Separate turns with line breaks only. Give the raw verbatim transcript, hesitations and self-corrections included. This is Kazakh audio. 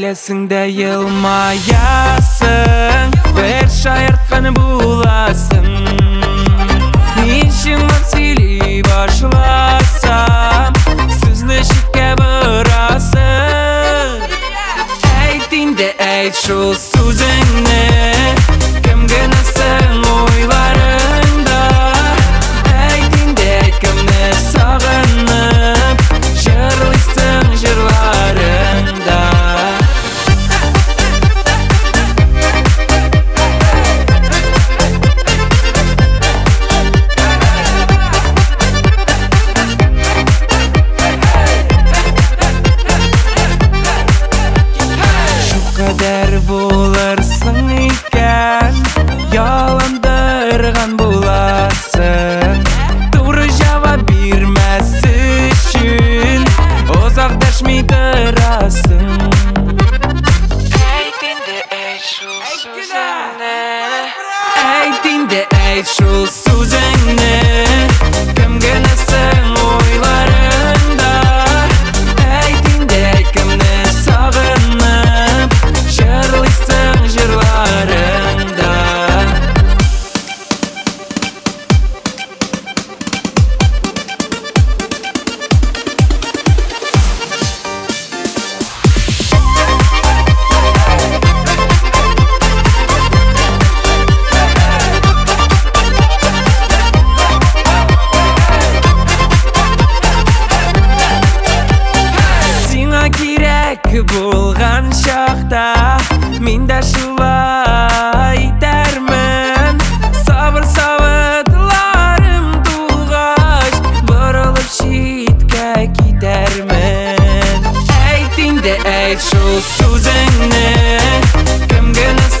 Әкесіңді елмаясың, бір шайыртқан боласың. Нешіңмін сөйлей башыласам, сөзні шетке бұрасың. Әйтінде әйт шул сөзіңні, кім гінісің ойларыңда. Әйтінде әйт кімні сағынып, жырлайсың жырларыңда. Қадар болырсың екен, ялындырған боласың. Туры жауап бермес үшін ұзақ дәшмей тұрасың. Әйтінде әйт шул сөзіңні, әйтінде әйт шул сөзіңні, кім гінісің ойларыңда. Әйтінде әйт кімні сағынып, жырлайсың жырларыңда. Сиңа керек болған шақта мен де шулай дәрмін. Сабыр сабырларым толғаш, бұрылып шетке кетермін. Әйтінде әйт шул сөзіңні, кім гінісің